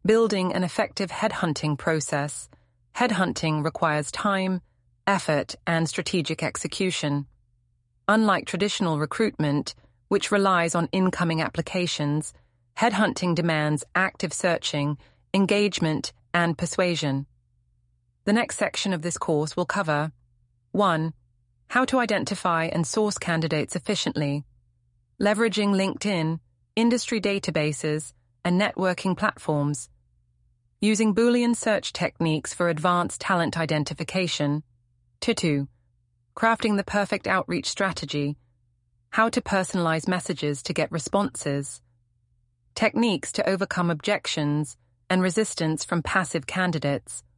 Building an effective headhunting process. Headhunting requires time, effort, and strategic execution. Unlike traditional recruitment, which relies on incoming applications, headhunting demands active searching, engagement, and persuasion. The next section of this course will cover 1. How to identify and source candidates efficiently. Leveraging LinkedIn, industry databases, and networking platforms. Using Boolean search techniques for advanced talent identification. 2. Crafting the perfect outreach strategy. How to personalize messages to get responses. Techniques to overcome objections and resistance from passive candidates.